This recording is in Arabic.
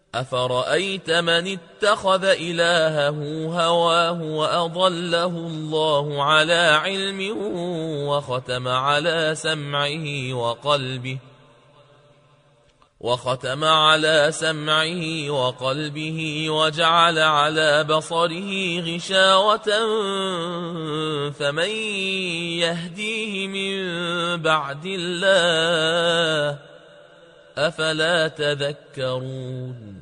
أفرأيت من اتخذ إلهه هواه وأضله الله على علم وختم على سمعه وقلبه وجعل على بصره غشاوة فمن يهديه من بعد الله أفلا تذكرون